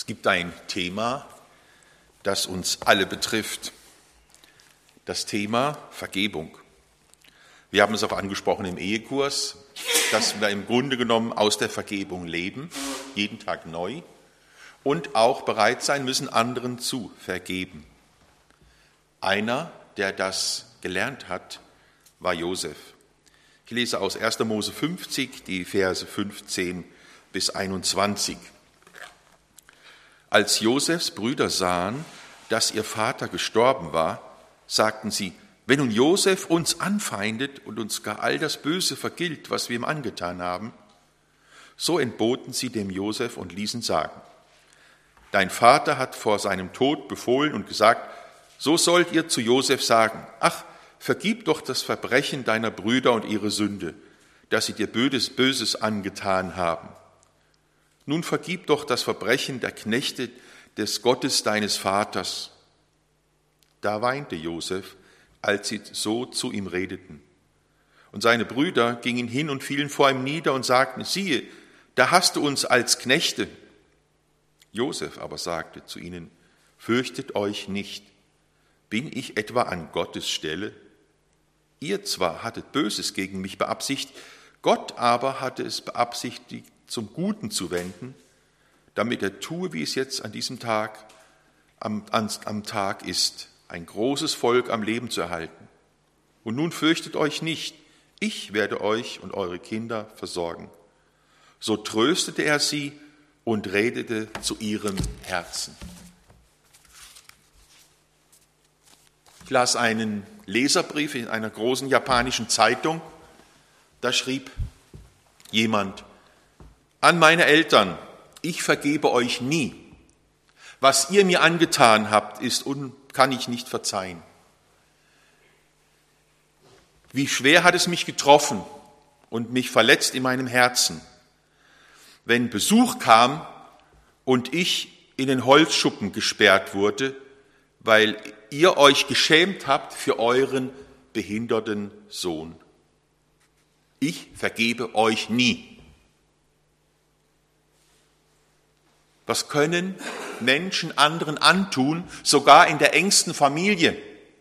Es gibt ein Thema, das uns alle betrifft. Das Thema Vergebung. Wir haben es auch angesprochen im Ehekurs, dass wir im Grunde genommen aus der Vergebung leben, jeden Tag neu, und auch bereit sein müssen, anderen zu vergeben. Einer, der das gelernt hat, war Josef. Ich lese aus 1. Mose 50, die Verse 15 bis 21. Als Josefs Brüder sahen, dass ihr Vater gestorben war, sagten sie: Wenn nun Josef uns anfeindet und uns gar all das Böse vergilt, was wir ihm angetan haben, so entboten sie dem Josef und ließen sagen: Dein Vater hat vor seinem Tod befohlen und gesagt, so sollt ihr zu Josef sagen: Ach, vergib doch das Verbrechen deiner Brüder und ihre Sünde, dass sie dir Böses angetan haben. Nun vergib doch das Verbrechen der Knechte des Gottes deines Vaters. Da weinte Josef, als sie so zu ihm redeten. Und seine Brüder gingen hin und fielen vor ihm nieder und sagten: Siehe, da hast du uns als Knechte. Josef aber sagte zu ihnen: Fürchtet euch nicht. Bin ich etwa an Gottes Stelle? Ihr zwar hattet Böses gegen mich beabsichtigt, Gott aber hatte es beabsichtigt, zum Guten zu wenden, damit er tue, wie es jetzt an diesem Tag am Tag ist, ein großes Volk am Leben zu erhalten. Und nun fürchtet euch nicht, ich werde euch und eure Kinder versorgen. So tröstete er sie und redete zu ihrem Herzen. Ich las einen Leserbrief in einer großen japanischen Zeitung. Da schrieb jemand: An meine Eltern, ich vergebe euch nie. Was ihr mir angetan habt, kann ich nicht verzeihen. Wie schwer hat es mich getroffen und mich verletzt in meinem Herzen, wenn Besuch kam und ich in den Holzschuppen gesperrt wurde, weil ihr euch geschämt habt für euren behinderten Sohn. Ich vergebe euch nie. Was können Menschen anderen antun, sogar in der engsten Familie?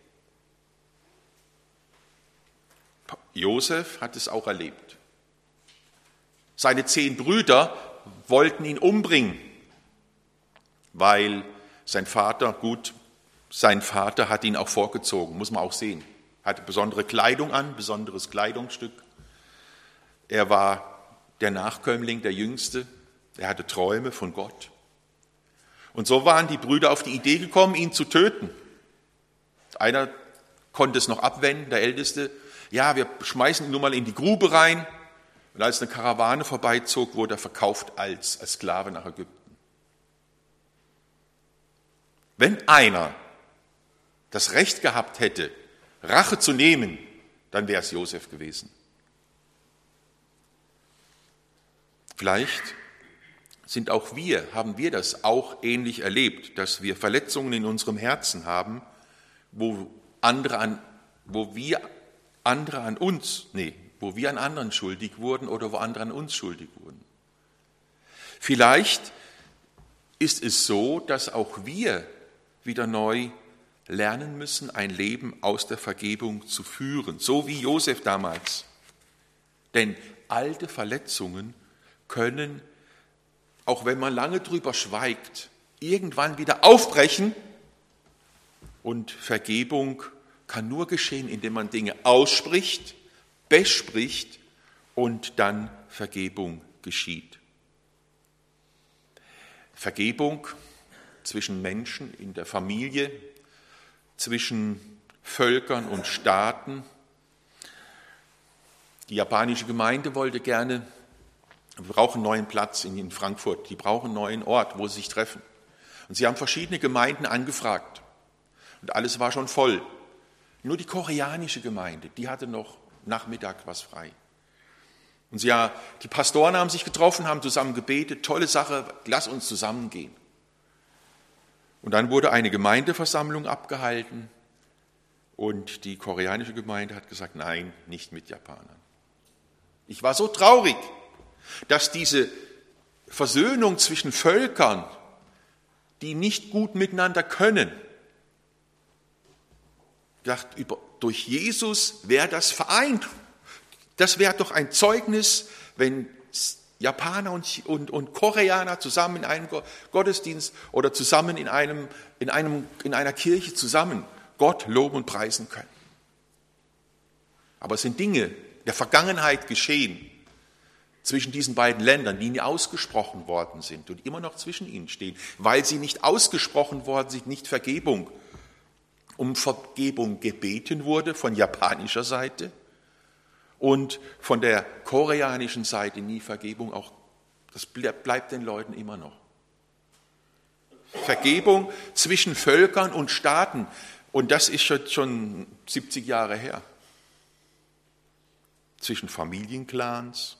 Josef hat es auch erlebt. Seine 10 Brüder wollten ihn umbringen, weil sein Vater hat ihn auch vorgezogen, muss man auch sehen. Er hatte besondere Kleidung an, besonderes Kleidungsstück. Er war der Nachkömmling, der Jüngste. Er hatte Träume von Gott. Und so waren die Brüder auf die Idee gekommen, ihn zu töten. Einer konnte es noch abwenden, der Älteste. Ja, wir schmeißen ihn nur mal in die Grube rein. Und als eine Karawane vorbeizog, wurde er verkauft als Sklave nach Ägypten. Wenn einer das Recht gehabt hätte, Rache zu nehmen, dann wäre es Josef gewesen. Vielleicht haben wir das auch ähnlich erlebt, dass wir Verletzungen in unserem Herzen haben, wo wir an anderen schuldig wurden oder wo andere an uns schuldig wurden. Vielleicht ist es so, dass auch wir wieder neu lernen müssen, ein Leben aus der Vergebung zu führen, so wie Josef damals. Denn alte Verletzungen können, auch wenn man lange drüber schweigt, irgendwann wieder aufbrechen. Und Vergebung kann nur geschehen, indem man Dinge ausspricht, bespricht und dann Vergebung geschieht. Vergebung zwischen Menschen in der Familie, zwischen Völkern und Staaten. Die japanische Gemeinde wollte gerne, wir brauchen einen neuen Platz in Frankfurt, die brauchen einen neuen Ort, wo sie sich treffen. Und sie haben verschiedene Gemeinden angefragt und alles war schon voll. Nur die koreanische Gemeinde, die hatte noch Nachmittag was frei. Und die Pastoren haben sich getroffen, haben zusammen gebetet, tolle Sache, lass uns zusammengehen. Und dann wurde eine Gemeindeversammlung abgehalten und die koreanische Gemeinde hat gesagt, nein, nicht mit Japanern. Ich war so traurig, dass diese Versöhnung zwischen Völkern die nicht gut miteinander können. Durch Jesus wäre das vereint. Das wäre doch ein Zeugnis, wenn Japaner und Koreaner zusammen in einem Gottesdienst oder zusammen in einer Kirche zusammen Gott loben und preisen können. Aber es sind Dinge der Vergangenheit geschehen zwischen diesen beiden Ländern, die nie ausgesprochen worden sind und immer noch zwischen ihnen stehen, weil sie nicht ausgesprochen worden sind, nicht Vergebung. Um Vergebung gebeten wurde von japanischer Seite und von der koreanischen Seite nie Vergebung, auch das bleibt den Leuten immer noch. Vergebung zwischen Völkern und Staaten, und das ist schon 70 Jahre her. Zwischen Familienclans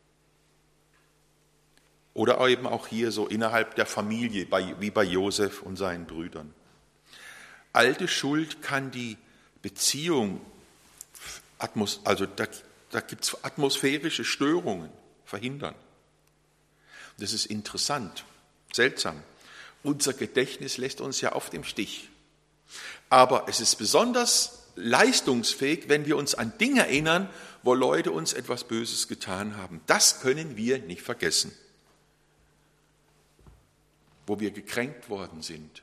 oder eben auch hier so innerhalb der Familie, wie bei Josef und seinen Brüdern. Alte Schuld kann die Beziehung, also da gibt es atmosphärische Störungen, verhindern. Das ist interessant, seltsam. Unser Gedächtnis lässt uns ja oft im Stich. Aber es ist besonders leistungsfähig, wenn wir uns an Dinge erinnern, wo Leute uns etwas Böses getan haben. Das können wir nicht vergessen. Wo wir gekränkt worden sind.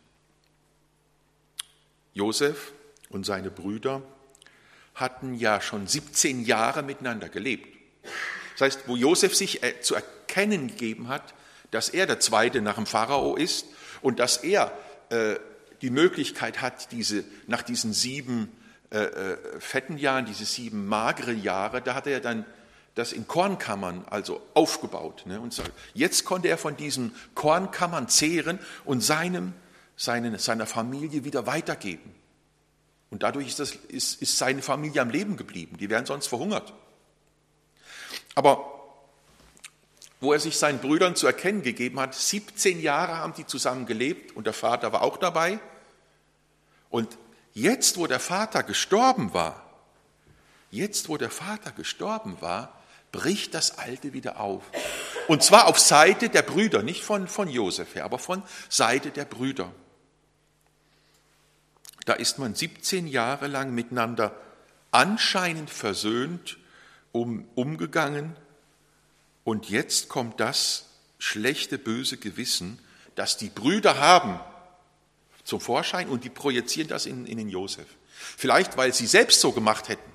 Josef und seine Brüder hatten ja schon 17 Jahre miteinander gelebt. Das heißt, wo Josef sich zu erkennen gegeben hat, dass er der Zweite nach dem Pharao ist und dass er die Möglichkeit hat, nach diesen 7 fetten Jahren, diese 7 magere Jahre, da hat er dann das in Kornkammern also aufgebaut. Ne? Und so, jetzt konnte er von diesen Kornkammern zehren und seiner Familie wieder weitergeben. Und dadurch ist seine Familie am Leben geblieben. Die wären sonst verhungert. Aber wo er sich seinen Brüdern zu erkennen gegeben hat, 17 Jahre haben die zusammen gelebt und der Vater war auch dabei. Und jetzt, wo der Vater gestorben war, bricht das Alte wieder auf. Und zwar auf Seite der Brüder, nicht von Josef her, aber von Seite der Brüder. Da ist man 17 Jahre lang miteinander anscheinend versöhnt umgegangen. Und jetzt kommt das schlechte, böse Gewissen, das die Brüder haben, zum Vorschein und die projizieren das in den Josef. Vielleicht, weil sie selbst so gemacht hätten.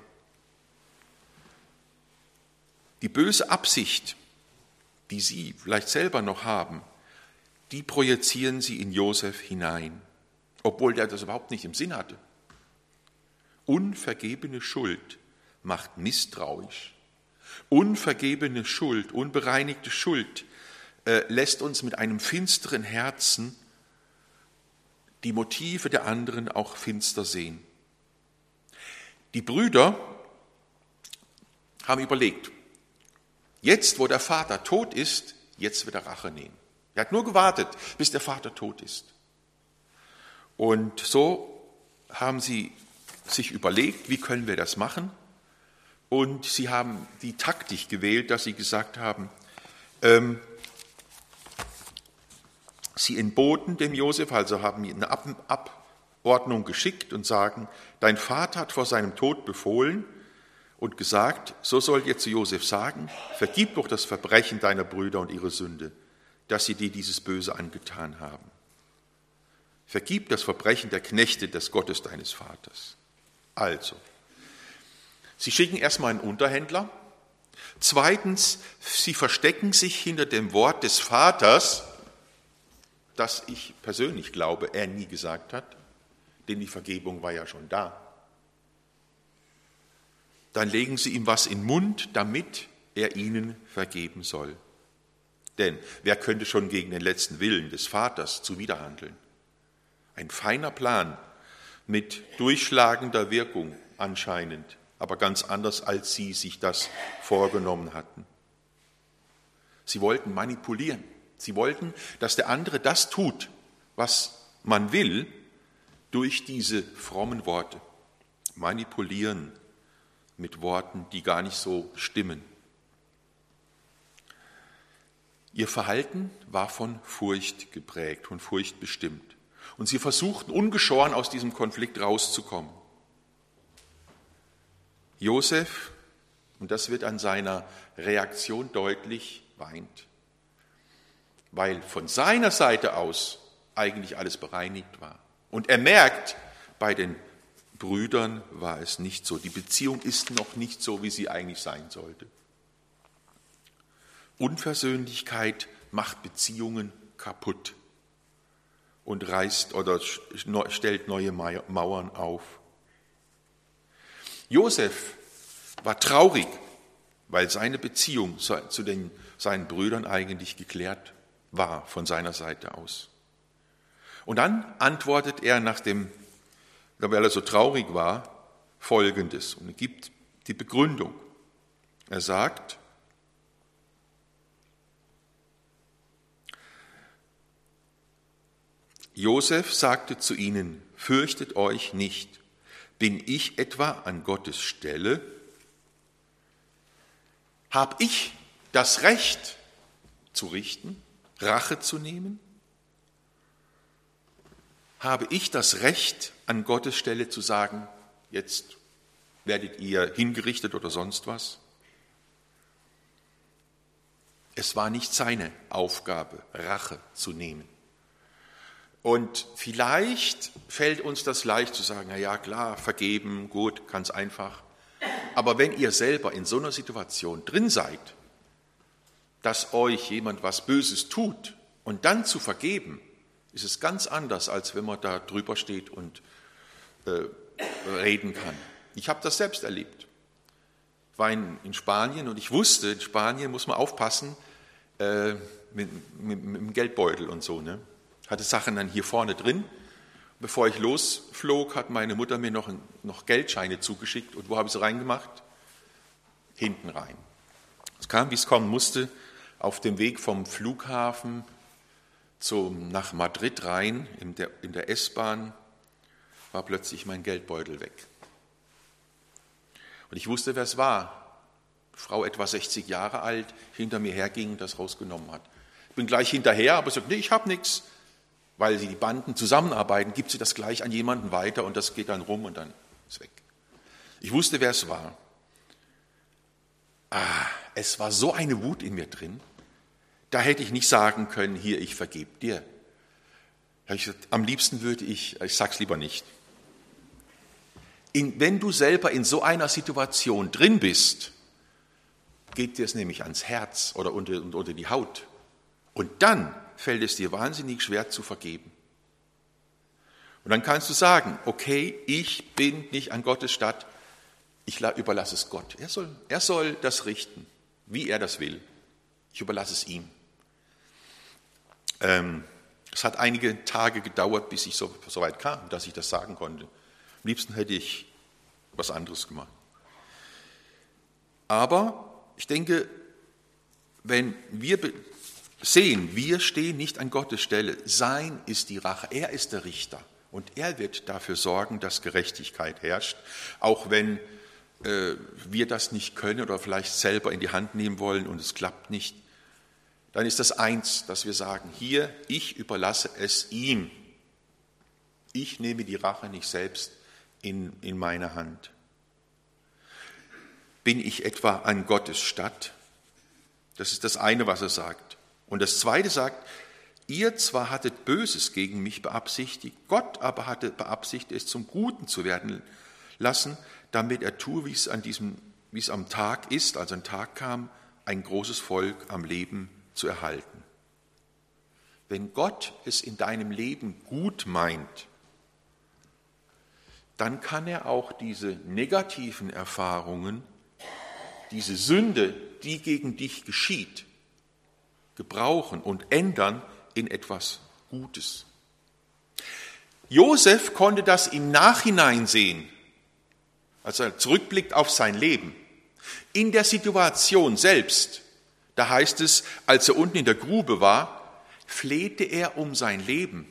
Die böse Absicht, die sie vielleicht selber noch haben, die projizieren sie in Josef hinein, obwohl der das überhaupt nicht im Sinn hatte. Unvergebene Schuld macht misstrauisch. Unvergebene Schuld, unbereinigte Schuld lässt uns mit einem finsteren Herzen die Motive der anderen auch finster sehen. Die Brüder haben überlegt, jetzt, wo der Vater tot ist, jetzt wird er Rache nehmen. Er hat nur gewartet, bis der Vater tot ist. Und so haben sie sich überlegt, wie können wir das machen? Und sie haben die Taktik gewählt, dass sie gesagt haben, sie entboten dem Josef, also haben ihm eine Abordnung geschickt und sagen, dein Vater hat vor seinem Tod befohlen und gesagt, so sollt ihr zu Josef sagen, vergib doch das Verbrechen deiner Brüder und ihre Sünde, dass sie dir dieses Böse angetan haben. Vergib das Verbrechen der Knechte des Gottes deines Vaters. Also, sie schicken erstmal einen Unterhändler. Zweitens, sie verstecken sich hinter dem Wort des Vaters, das ich persönlich glaube, er nie gesagt hat, denn die Vergebung war ja schon da. Dann legen sie ihm was in den Mund, damit er ihnen vergeben soll. Denn wer könnte schon gegen den letzten Willen des Vaters zuwiderhandeln? Ein feiner Plan mit durchschlagender Wirkung anscheinend, aber ganz anders, als sie sich das vorgenommen hatten. Sie wollten manipulieren. Sie wollten, dass der andere das tut, was man will, durch diese frommen Worte. Manipulieren mit Worten, die gar nicht so stimmen. Ihr Verhalten war von Furcht geprägt, von Furcht bestimmt. Und sie versuchten ungeschoren aus diesem Konflikt rauszukommen. Josef, und das wird an seiner Reaktion deutlich, weint, weil von seiner Seite aus eigentlich alles bereinigt war. Und er merkt, bei den Brüdern war es nicht so. Die Beziehung ist noch nicht so, wie sie eigentlich sein sollte. Unversöhnlichkeit macht Beziehungen kaputt und reißt oder stellt neue Mauern auf. Josef war traurig, weil seine Beziehung zu seinen Brüdern eigentlich geklärt war von seiner Seite aus. Und dann antwortet er, weil er so traurig war, Folgendes und er gibt die Begründung. Er sagt, Josef sagte zu ihnen, fürchtet euch nicht, bin ich etwa an Gottes Stelle? Hab ich das Recht zu richten, Rache zu nehmen? Habe ich das Recht, an Gottes Stelle zu sagen, jetzt werdet ihr hingerichtet oder sonst was? Es war nicht seine Aufgabe, Rache zu nehmen. Und vielleicht fällt uns das leicht zu sagen, na ja, klar, vergeben, gut, ganz einfach. Aber wenn ihr selber in so einer Situation drin seid, dass euch jemand was Böses tut und dann zu vergeben, ist es ganz anders, als wenn man da drüber steht und reden kann. Ich habe das selbst erlebt. Ich war in Spanien und ich wusste, in Spanien muss man aufpassen mit dem Geldbeutel und so, ne? Hatte Sachen dann hier vorne drin. Bevor ich losflog, hat meine Mutter mir noch Geldscheine zugeschickt. Und wo habe ich sie reingemacht? Hinten rein. Es kam, wie es kommen musste, auf dem Weg vom Flughafen nach Madrid rein, in der S-Bahn, war plötzlich mein Geldbeutel weg. Und ich wusste, wer es war. Eine Frau, etwa 60 Jahre alt, hinter mir herging und das rausgenommen hat. Ich bin gleich hinterher, aber sagte, nee, ich habe nichts. Weil die Banden zusammenarbeiten, gibt sie das gleich an jemanden weiter und das geht dann rum und dann ist es weg. Ich wusste, wer es war. Es war so eine Wut in mir drin, da hätte ich nicht sagen können, hier, ich vergebe dir. Da habe ich gesagt, am liebsten würde ich sag's lieber nicht. Wenn du selber in so einer Situation drin bist, geht dir es nämlich ans Herz oder unter die Haut. Und dann fällt es dir wahnsinnig schwer zu vergeben. Und dann kannst du sagen, okay, ich bin nicht an Gottes Statt, ich überlasse es Gott. Er soll das richten, wie er das will. Ich überlasse es ihm. Es hat einige Tage gedauert, bis ich so weit kam, dass ich das sagen konnte. Am liebsten hätte ich was anderes gemacht. Aber ich denke, wenn wir sehen, wir stehen nicht an Gottes Stelle. Sein ist die Rache. Er ist der Richter. Und er wird dafür sorgen, dass Gerechtigkeit herrscht. Auch wenn wir das nicht können oder vielleicht selber in die Hand nehmen wollen und es klappt nicht, dann ist das eins, dass wir sagen, hier, ich überlasse es ihm. Ich nehme die Rache nicht selbst in meine Hand. Bin ich etwa an Gottes Statt? Das ist das eine, was er sagt. Und das zweite sagt, ihr zwar hattet Böses gegen mich beabsichtigt, Gott aber hatte beabsichtigt, es zum Guten zu werden lassen, damit er tue, wie es am Tag ist, als ein Tag kam, ein großes Volk am Leben zu erhalten. Wenn Gott es in deinem Leben gut meint, dann kann er auch diese negativen Erfahrungen, diese Sünde, die gegen dich geschieht, gebrauchen und ändern in etwas Gutes. Josef konnte das im Nachhinein sehen, als er zurückblickt auf sein Leben. In der Situation selbst, da heißt es, als er unten in der Grube war, flehte er um sein Leben.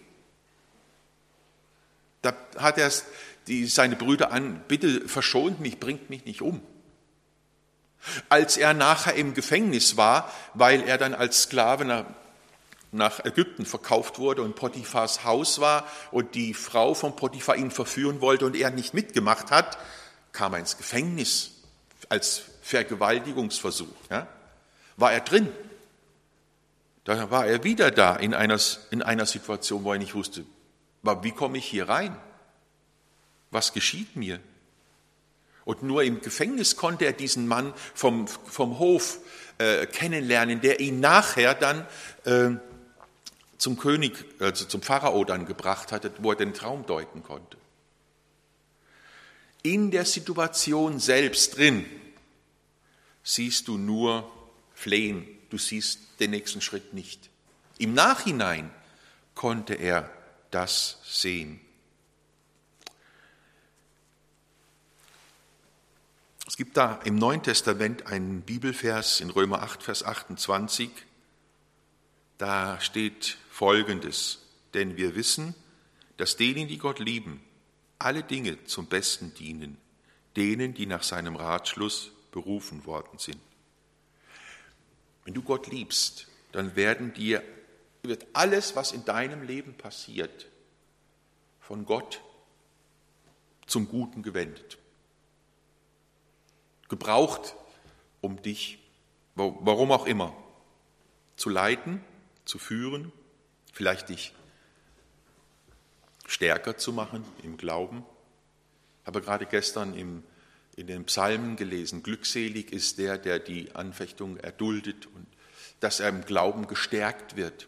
Da hat er seine Brüder an, bitte verschont mich, bringt mich nicht um. Als er nachher im Gefängnis war, weil er dann als Sklave nach Ägypten verkauft wurde und Potiphars Haus war und die Frau von Potiphar ihn verführen wollte und er nicht mitgemacht hat, kam er ins Gefängnis als Vergewaltigungsversuch. Ja? War er drin. Da war er wieder da in einer Situation, wo er nicht wusste, wie komme ich hier rein? Was geschieht mir? Und nur im Gefängnis konnte er diesen Mann vom Hof kennenlernen, der ihn nachher dann zum König, also zum Pharao dann gebracht hatte, wo er den Traum deuten konnte. In der Situation selbst drin siehst du nur Flehen, du siehst den nächsten Schritt nicht. Im Nachhinein konnte er das sehen. Es gibt da im Neuen Testament einen Bibelvers in Römer 8, Vers 28. Da steht Folgendes: Denn wir wissen, dass denen, die Gott lieben, alle Dinge zum Besten dienen, denen, die nach seinem Ratschluss berufen worden sind. Wenn du Gott liebst, dann wird alles, was in deinem Leben passiert, von Gott zum Guten gewendet. Gebraucht, um dich, warum auch immer, zu leiten, zu führen, vielleicht dich stärker zu machen im Glauben. Ich habe gerade gestern in den Psalmen gelesen, glückselig ist der die Anfechtung erduldet und dass er im Glauben gestärkt wird.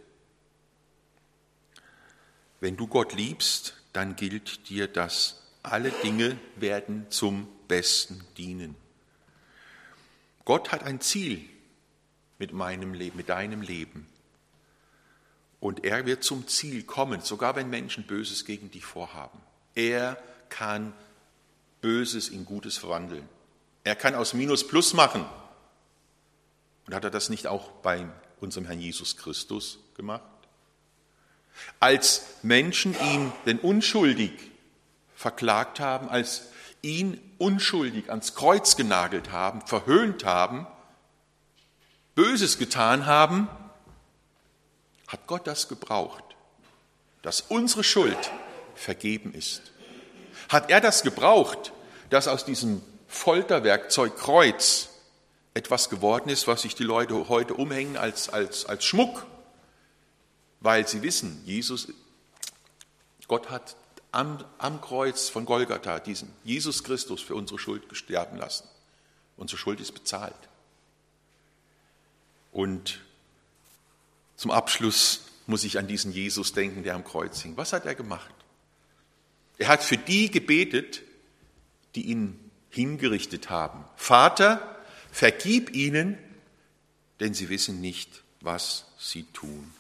Wenn du Gott liebst, dann gilt dir das. Alle Dinge werden zum Besten dienen. Gott hat ein Ziel mit meinem Leben, mit deinem Leben. Und er wird zum Ziel kommen, sogar wenn Menschen Böses gegen dich vorhaben. Er kann Böses in Gutes verwandeln. Er kann aus Minus Plus machen. Und hat er das nicht auch bei unserem Herrn Jesus Christus gemacht? Als Menschen ihn, den unschuldig, verklagt haben, als ihn unschuldig ans Kreuz genagelt haben, verhöhnt haben, Böses getan haben, hat Gott das gebraucht, dass unsere Schuld vergeben ist. Hat er das gebraucht, dass aus diesem Folterwerkzeug Kreuz etwas geworden ist, was sich die Leute heute umhängen als Schmuck, weil sie wissen, Gott hat am Kreuz von Golgatha diesen Jesus Christus für unsere Schuld sterben lassen. Unsere Schuld ist bezahlt. Und zum Abschluss muss ich an diesen Jesus denken, der am Kreuz hing. Was hat er gemacht? Er hat für die gebetet, die ihn hingerichtet haben. Vater, vergib ihnen, denn sie wissen nicht, was sie tun.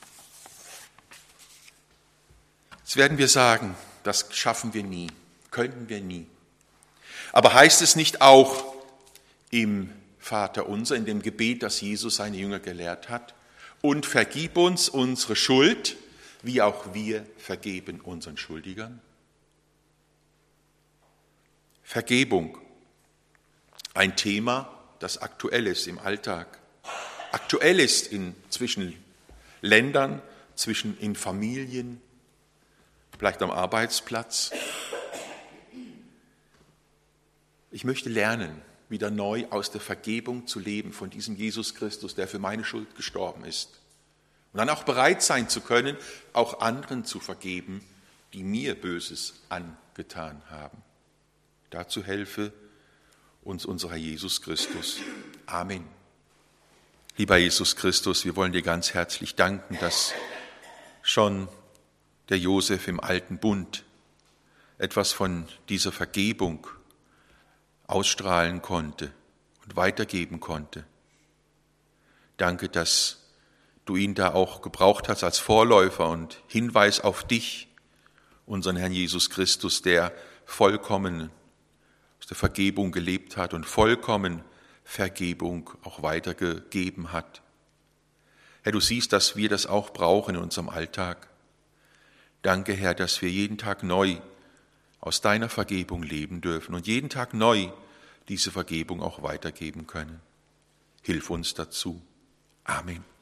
Jetzt werden wir sagen, das schaffen wir nie, könnten wir nie. Aber heißt es nicht auch im Vaterunser, in dem Gebet, das Jesus seine Jünger gelehrt hat, und vergib uns unsere Schuld, wie auch wir vergeben unseren Schuldigern? Vergebung, ein Thema, das aktuell ist im Alltag, aktuell ist zwischen Ländern, in Familien, vielleicht am Arbeitsplatz. Ich möchte lernen, wieder neu aus der Vergebung zu leben von diesem Jesus Christus, der für meine Schuld gestorben ist. Und dann auch bereit sein zu können, auch anderen zu vergeben, die mir Böses angetan haben. Dazu helfe uns unser Herr Jesus Christus. Amen. Lieber Jesus Christus, wir wollen dir ganz herzlich danken, dass schon der Josef im alten Bund etwas von dieser Vergebung ausstrahlen konnte und weitergeben konnte. Danke, dass du ihn da auch gebraucht hast als Vorläufer und Hinweis auf dich, unseren Herrn Jesus Christus, der vollkommen aus der Vergebung gelebt hat und vollkommen Vergebung auch weitergegeben hat. Herr, du siehst, dass wir das auch brauchen in unserem Alltag. Danke, Herr, dass wir jeden Tag neu aus deiner Vergebung leben dürfen und jeden Tag neu diese Vergebung auch weitergeben können. Hilf uns dazu. Amen.